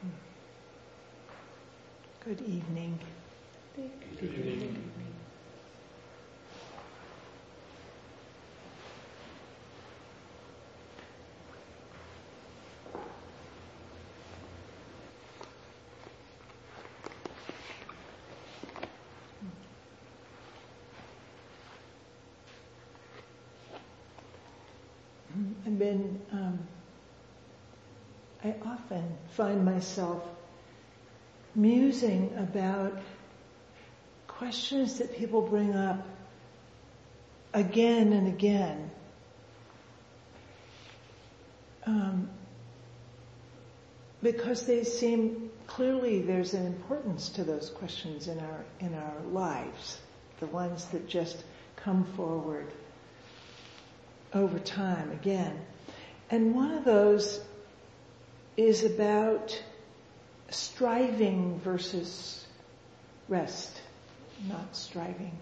Good evening. Good evening. I often find myself musing about questions that people bring up again and again. Because they seem, clearly there's an importance to those questions in our lives, the ones that just come forward over time again. And one of those is about striving versus rest, not striving.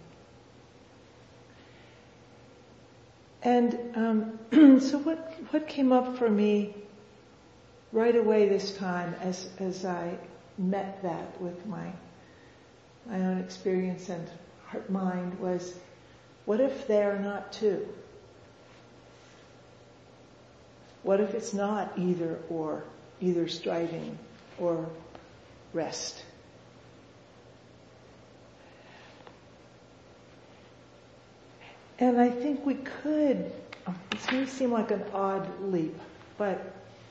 And so what came up for me right away this time as I met that with my own experience and heart mind was, what if they're not two? What if it's not either or, either striving or rest? And I think we could, it's going to seem like an odd leap, but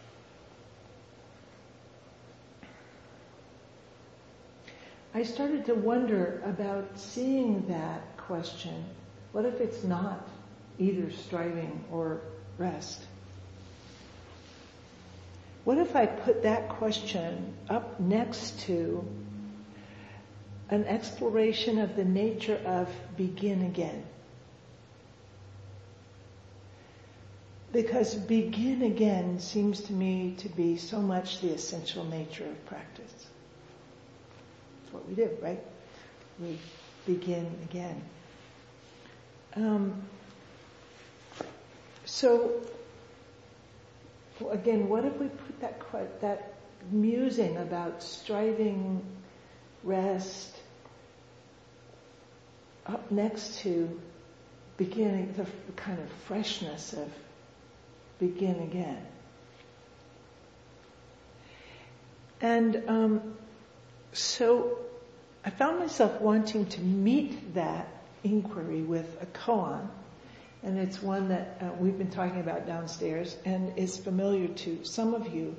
I started to wonder about seeing that question. What if it's not either striving or rest? What if I put that question up next to an exploration of the nature of begin again? Because begin again seems to me to be so much the essential nature of practice. That's what we do, right? We begin again. So again, what if we put that musing about striving, rest, up next to beginning, the kind of freshness of begin again? And so I found myself wanting to meet that inquiry with a koan. And it's one that we've been talking about downstairs and is familiar to some of you.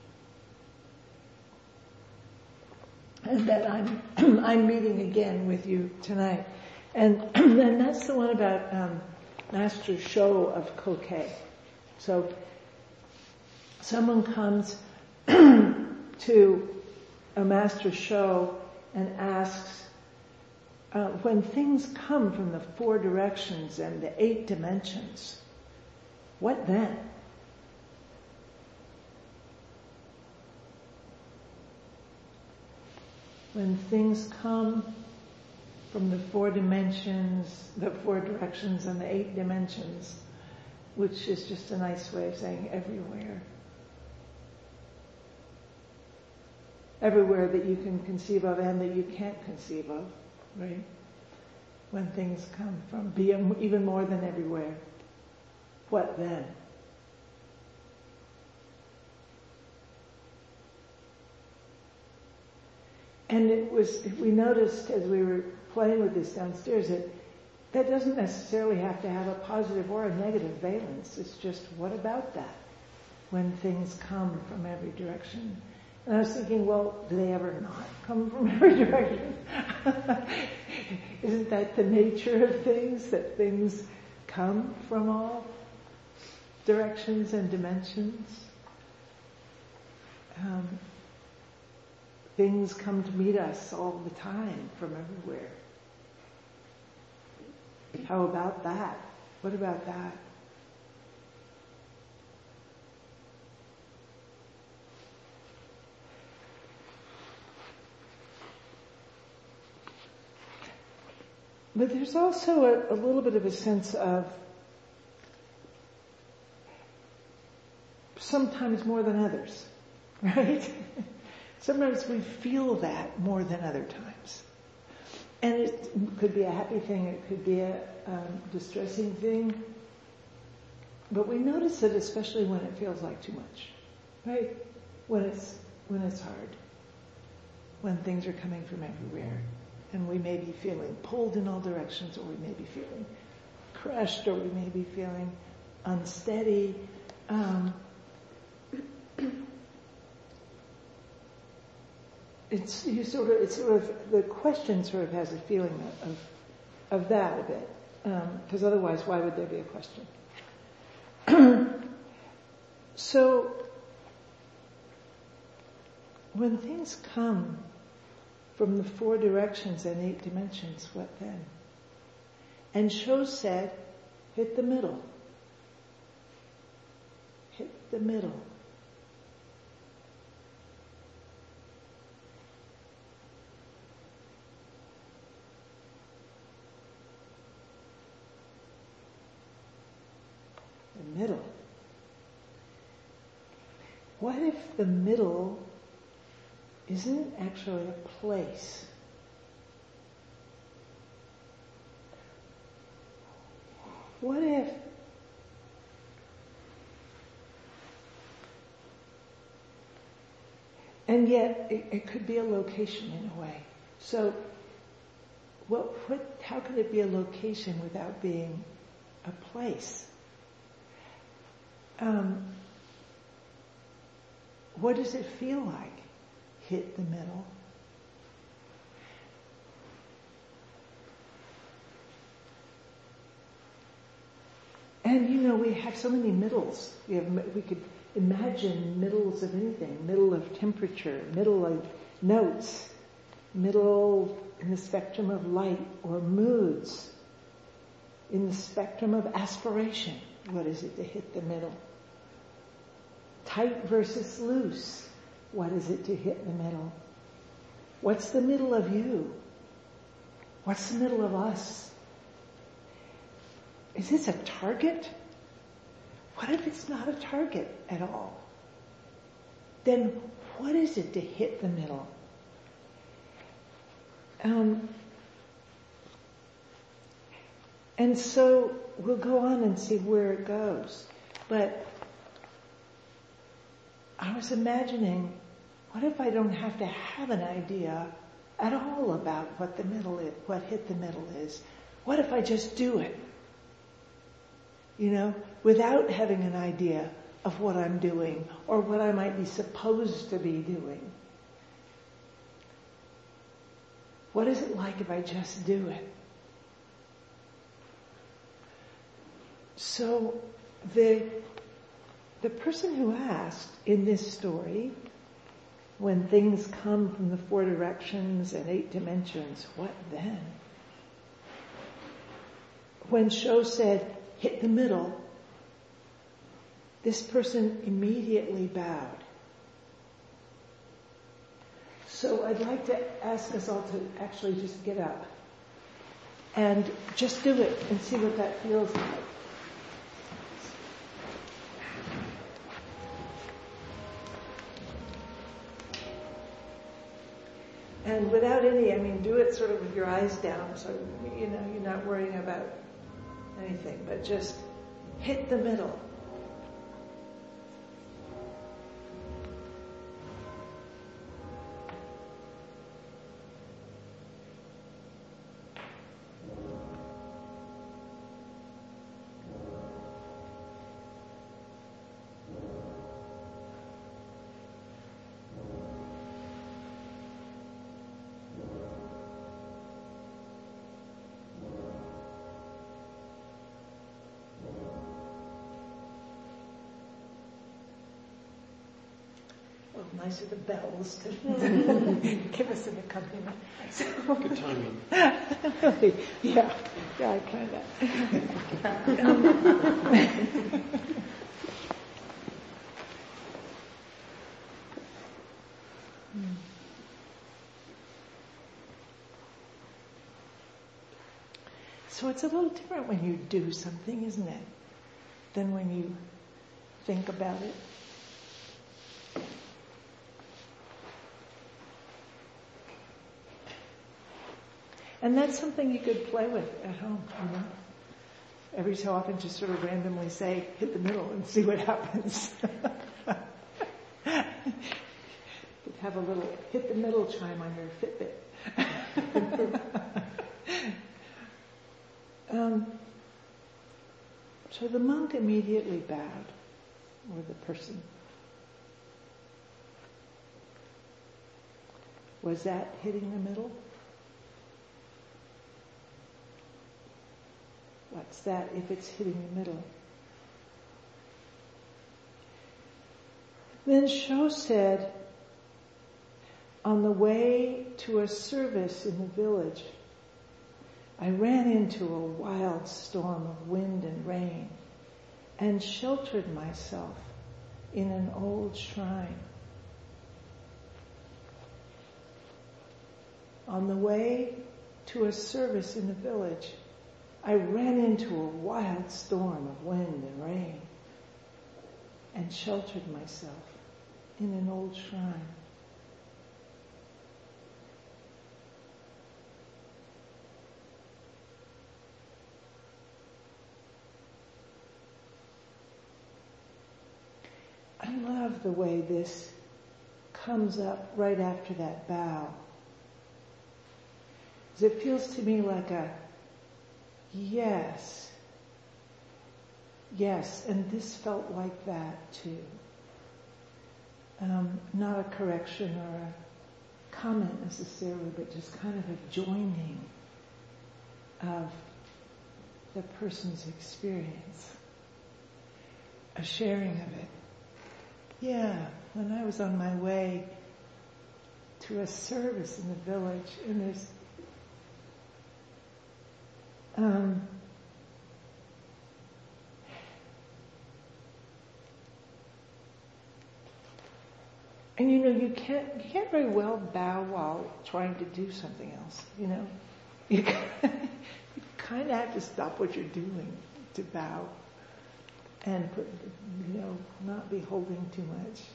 And that I'm meeting again with you tonight. And that's the one about Master Sho of Kokei. So someone comes to a Master Sho and asks, when things come from the 4 directions and the 8 dimensions, what then? When things come from the 4 dimensions, the 4 directions and the 8 dimensions, which is just a nice way of saying everywhere. Everywhere that you can conceive of and that you can't conceive of. Right? When things come from even more than everywhere, what then? And we noticed as we were playing with this downstairs that doesn't necessarily have to have a positive or a negative valence. It's just, what about that? When things come from every direction. And I was thinking, well, do they ever not come from every direction? Isn't that the nature of things, that things come from all directions and dimensions? Things come to meet us all the time from everywhere. How about that? What about that? But there's also a little bit of a sense of sometimes more than others, right? Sometimes we feel that more than other times. And it could be a happy thing, it could be a distressing thing. But we notice it especially when it feels like too much, right? When it's hard, when things are coming from everywhere, and we may be feeling pulled in all directions, or we may be feeling crushed, or we may be feeling unsteady. The question sort of has a feeling of that a bit, because otherwise, why would there be a question? So, when things come from the 4 directions and 8 dimensions, what then? And Sho said, hit the middle. Hit the middle. The middle. What if the middle isn't actually a place? What if and yet it could be a location in a way. So how could it be a location without being a place? What does it feel like? Hit the middle. And we have so many middles. We could imagine middles of anything. Middle of temperature, middle of notes, middle in the spectrum of light or moods, in the spectrum of aspiration. What is it to hit the middle? Tight versus loose. What is it to hit the middle? What's the middle of you? What's the middle of us? Is this a target? What if it's not a target at all? Then what is it to hit the middle? And so we'll go on and see where it goes. But I was imagining, what if I don't have to have an idea at all about what the middle is, what hit the middle is? What if I just do it? Without having an idea of what I'm doing or what I might be supposed to be doing. What is it like if I just do it? So the person who asked in this story, when things come from the 4 directions and 8 dimensions, what then? When Sho said, hit the middle, this person immediately bowed. So I'd like to ask us all to actually just get up and just do it and see what that feels like. And without do it sort of with your eyes down, so you're not worrying about anything, but just hit the middle. Nice are the bells to give us an accompaniment. So, good timing. Really, yeah, I kind of. So it's a little different when you do something, isn't it, than when you think about it. And that's something you could play with at home, you know. Every so often just sort of randomly say, hit the middle and see what happens. Have a little hit the middle chime on your Fitbit. So the monk immediately bowed, or the person. Was that hitting the middle? What's that if it's hitting the middle? Then Sho said, on the way to a service in the village, I ran into a wild storm of wind and rain and sheltered myself in an old shrine. On the way to a service in the village, I ran into a wild storm of wind and rain and sheltered myself in an old shrine. I love the way this comes up right after that bow. Because it feels to me like a yes, and this felt like that too. Not a correction or a comment necessarily, but just kind of a joining of the person's experience, a sharing of it. Yeah, when I was on my way to a service in the village, and there's and you know, you can't very well bow while trying to do something else, you know. You kind of have to stop what you're doing to bow. And not be holding too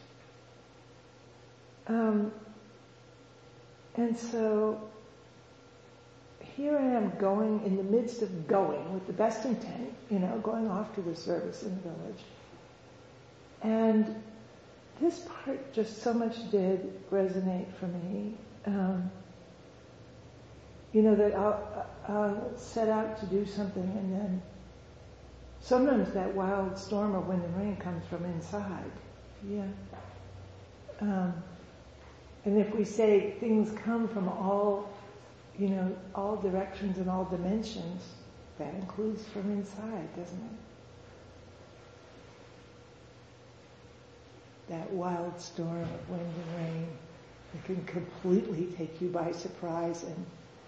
much. And so here I am going in the midst of going with the best intent, going off to the service in the village. And this part just so much did resonate for me. That I'll set out to do something and then sometimes that wild storm of wind and rain comes from inside. Yeah. And if we say things come from all directions and all dimensions, that includes from inside, doesn't it? That wild storm of wind and rain that can completely take you by surprise and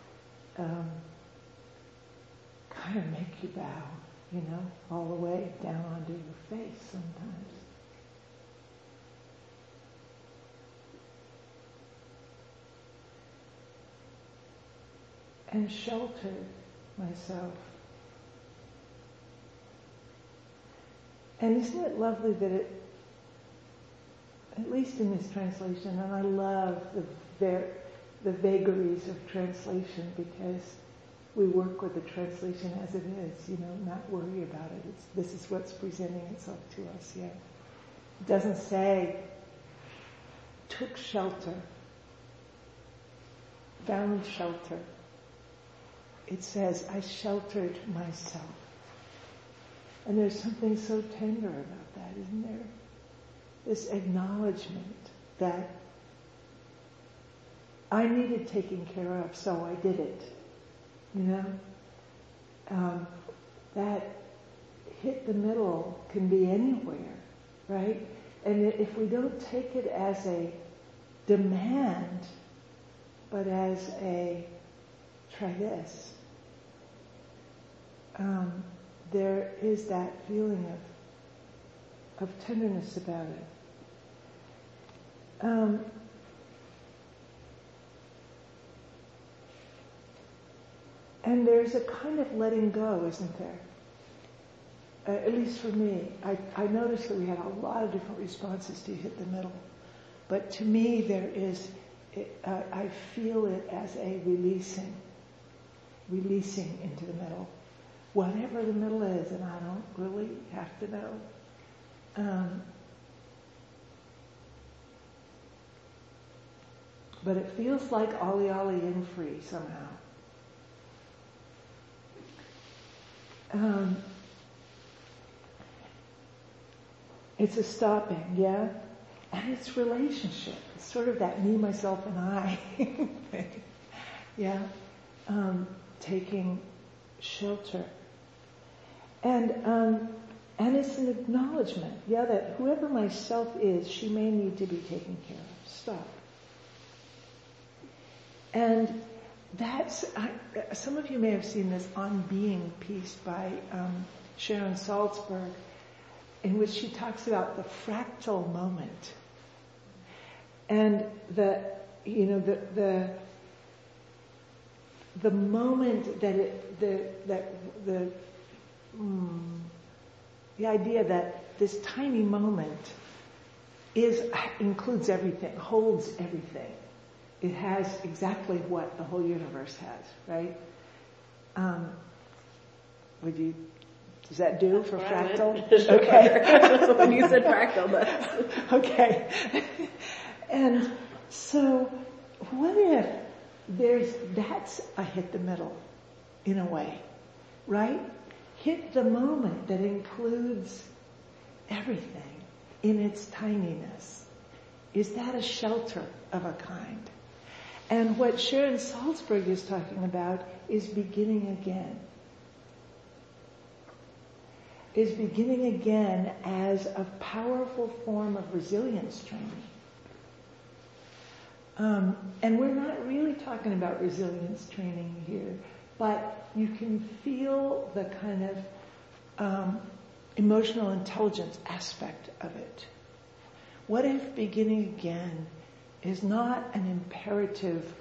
kind of make you bow. All the way down onto your face sometimes. And sheltered myself. And isn't it lovely that it, at least in this translation, and I love the vagaries of translation because we work with the translation as it is, not worry about it. This is what's presenting itself to us, yeah. It doesn't say, took shelter, found shelter. It says, I sheltered myself. And there's something so tender about that, isn't there? This acknowledgement that I needed taking care of, so I did it. That hit the middle can be anywhere, right? And if we don't take it as a demand, but as a try this, there is that feeling of tenderness about it. And there's a kind of letting go, isn't there? At least for me. I noticed that we had a lot of different responses to hit the middle. But to me, there is, I feel it as a releasing. releasing into the middle. Whatever the middle is, and I don't really have to know. But it feels like Ollie Ollie in free somehow. It's a stopping, yeah? And it's relationship. It's sort of that me, myself, and I thing. Yeah? Taking shelter. And it's an acknowledgement, yeah, that whoever myself is, she may need to be taken care of. Stop. And that's, some of you may have seen this On Being piece by Sharon Salzberg, in which she talks about the fractal moment. And the moment that the idea that this tiny moment includes everything, holds everything. It has exactly what the whole universe has, right? Does that do for fractal? Okay. When you said fractal, that's... Okay. And so, what if that's a hit the middle, in a way, right? Hit the moment that includes everything in its tininess. Is that a shelter of a kind? And what Sharon Salzberg is talking about is beginning again. Is beginning again as a powerful form of resilience training. And we're not really talking about resilience training here, but you can feel the kind of emotional intelligence aspect of it. What if beginning again is not an imperative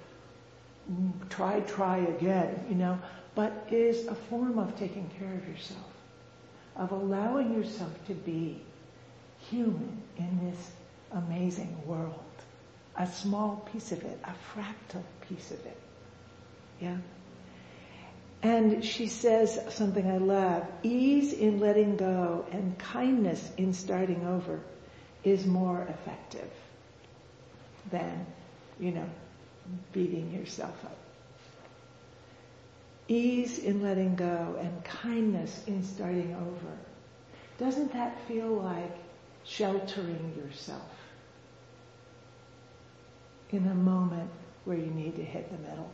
try again, but is a form of taking care of yourself, of allowing yourself to be human in this amazing world. A small piece of it, a fractal piece of it. Yeah? And she says something I love, ease in letting go and kindness in starting over is more effective than, beating yourself up. Ease in letting go and kindness in starting over. Doesn't that feel like sheltering yourself in a moment where you need to hit the middle?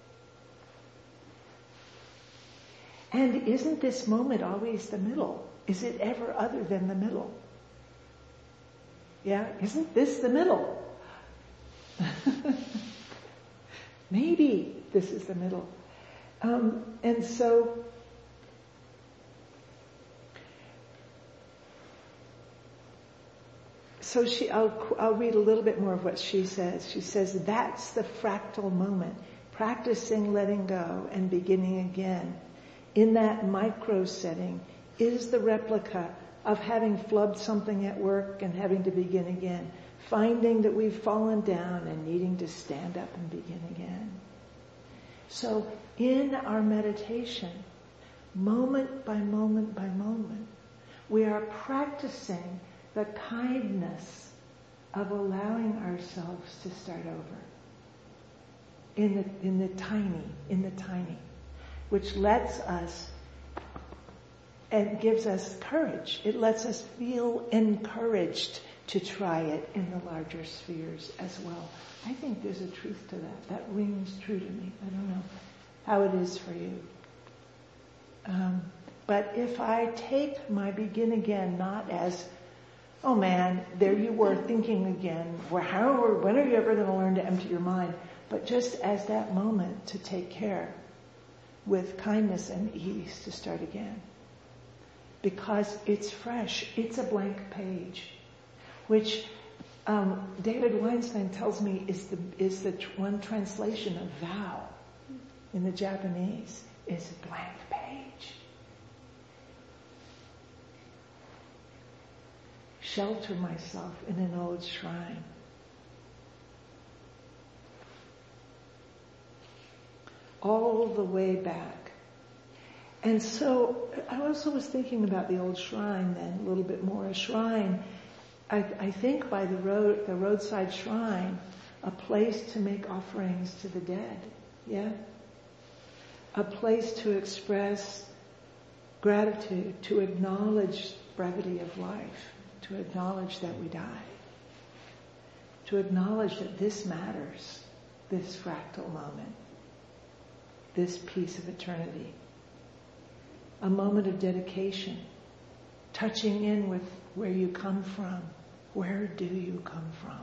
And isn't this moment always the middle? Is it ever other than the middle? Yeah, isn't this the middle? Maybe this is the middle. And so I'll read a little bit more of what she says. She says, that's the fractal moment, practicing letting go and beginning again. In that micro setting is the replica of having flubbed something at work and having to begin again, finding that we've fallen down and needing to stand up and begin again. So in our meditation, moment by moment by moment, we are practicing the kindness of allowing ourselves to start over. In the tiny, which lets us and gives us courage. It lets us feel encouraged to try it in the larger spheres as well. I think there's a truth to that. That rings true to me. I don't know how it is for you. But if I take my begin again not as, oh man, there you were thinking again, when are you ever going to learn to empty your mind? But just as that moment to take care with kindness and ease to start again. Because it's fresh. It's a blank page. Which David Weinstein tells me is the one translation of vow in the Japanese, is a blank page. Shelter myself in an old shrine. all the way back. And so I also was thinking about the old shrine then a little bit more. A shrine, I think by the roadside shrine, a place to make offerings to the dead. Yeah? A place to express gratitude, to acknowledge brevity of life, to acknowledge that we die, to acknowledge that this matters, this fractal moment, this piece of eternity. A moment of dedication, touching in with where you come from. Where do you come from?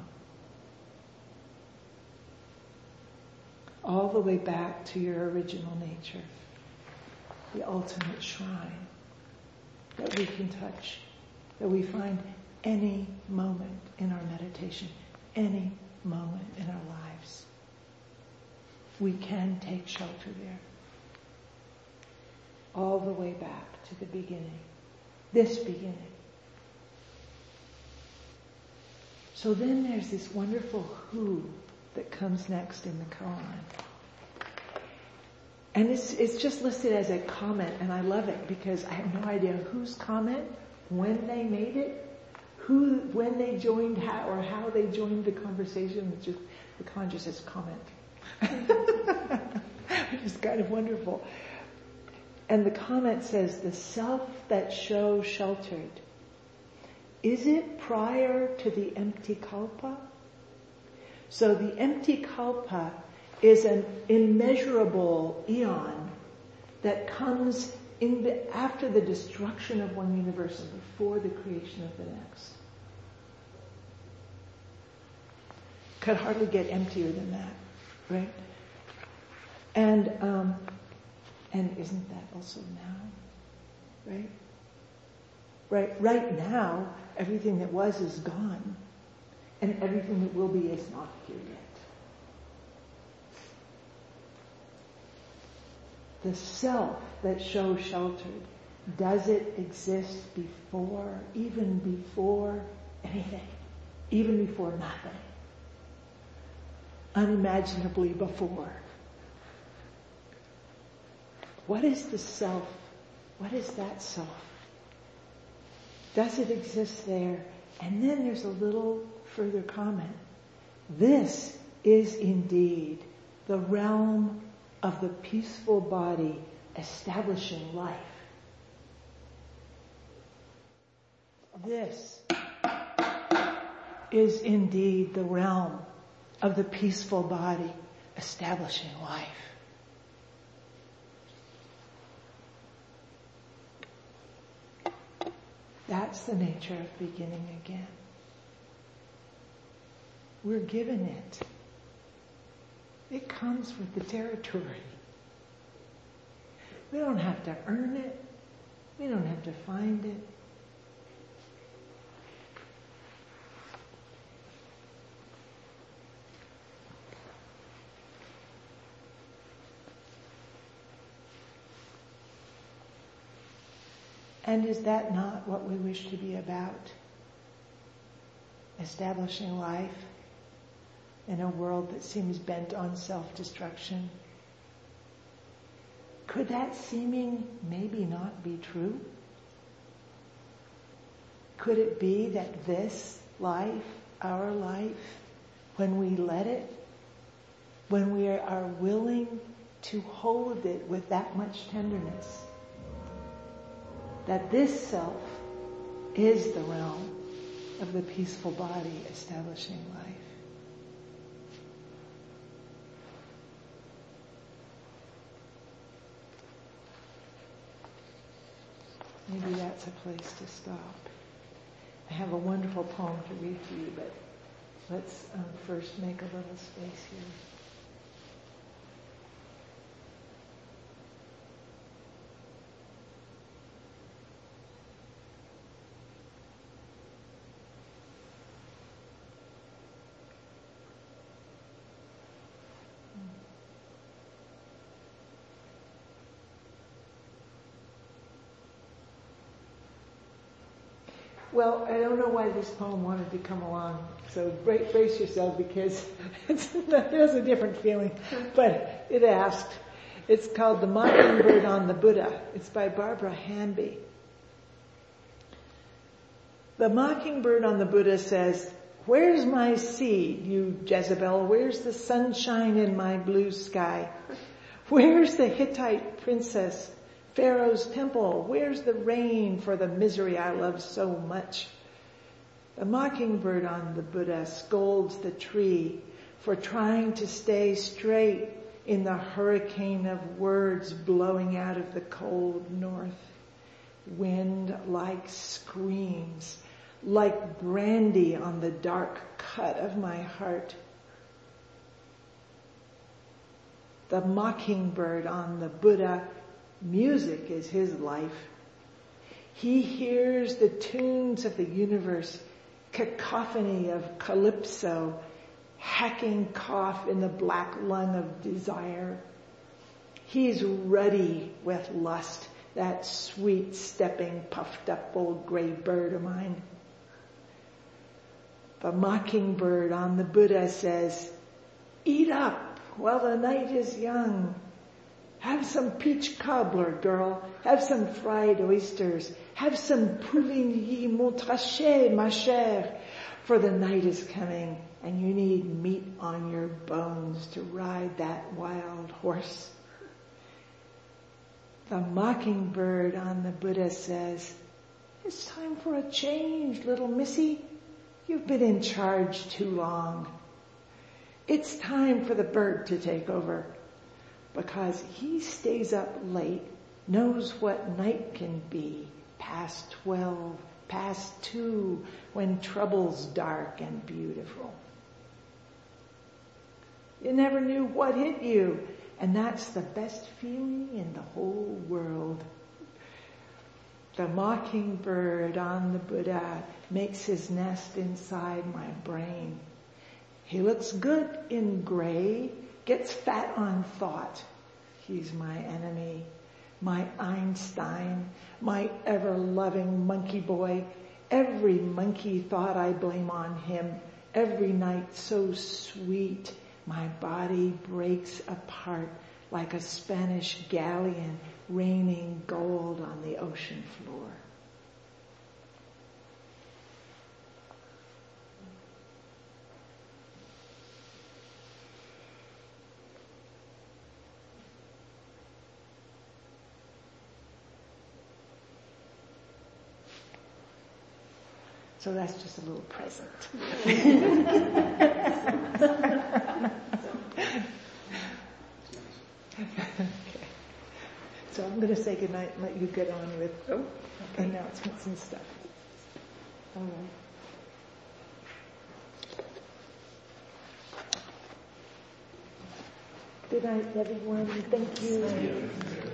All the way back to your original nature, the ultimate shrine that we can touch, that we find any moment in our meditation, any moment in our lives. We can take shelter there. All the way back to the beginning. This beginning. So then there's this wonderful who that comes next in the koan. And it's just listed as a comment, and I love it because I have no idea whose comment, when they made it, when they joined, how they joined the conversation. It's just, the koan just says comment. Which is kind of wonderful. And the comment says, the self that shows sheltered, is it prior to the empty kalpa? So the empty kalpa is an immeasurable eon that comes after the destruction of one universe and before the creation of the next. Could hardly get emptier than that, right? And isn't that also now? Right? Right now, everything that was is gone. And everything that will be is not here yet. The self that shows sheltered, does it exist even before anything? Even before nothing? Unimaginably before. What is the self? What is that self? Does it exist there? And then there's a little further comment. This is indeed the realm of the peaceful body establishing life. This is indeed the realm of the peaceful body establishing life. That's the nature of beginning again. We're given it. It comes with the territory. We don't have to earn it. We don't have to find it. And is that not what we wish to be about? Establishing life in a world that seems bent on self-destruction. Could that seeming maybe not be true? Could it be that this life, our life, when we let it, when we are willing to hold it with that much tenderness, that this self is the realm of the peaceful body establishing life? Maybe that's a place to stop. I have a wonderful poem to read to you, but let's first make a little space here. Well, I don't know why this poem wanted to come along, so brace yourself because it has a different feeling. But it asked, It's called The Mockingbird on the Buddha. It's by Barbara Hanby. The mockingbird on the Buddha says, "Where's my seed, you Jezebel? Where's the sunshine in my blue sky? Where's the Hittite princess, Pharaoh's temple? Where's the rain for the misery I love so much?" The mockingbird on the Buddha scolds the tree for trying to stay straight in the hurricane of words blowing out of the cold north. Wind like screams, like brandy on the dark cut of my heart. The mockingbird on the Buddha, music is his life. He hears the tunes of the universe, cacophony of calypso, hacking cough in the black lung of desire. He's ruddy with lust, that sweet stepping, puffed up old gray bird of mine. The mockingbird on the Buddha says, "Eat up while the night is young. Have some peach cobbler, girl. Have some fried oysters. Have some pouligny montrachet, ma chère. For the night is coming and you need meat on your bones to ride that wild horse." The mockingbird on the Buddha says, "It's time for a change, little missy. You've been in charge too long. It's time for the bird to take over, because he stays up late, knows what night can be, past 12, past 2, when trouble's dark and beautiful. You never knew what hit you, and that's the best feeling in the whole world." The mockingbird on the Buddha makes his nest inside my brain. He looks good in gray, gets fat on thought. He's my enemy, my Einstein, my ever-loving monkey boy. Every monkey thought I blame on him. Every night so sweet, my body breaks apart like a Spanish galleon raining gold on the ocean floor. So that's just a little present. Okay. So I'm going to say goodnight and let you get on with announcements and stuff. All right. Good night, everyone. Thank you.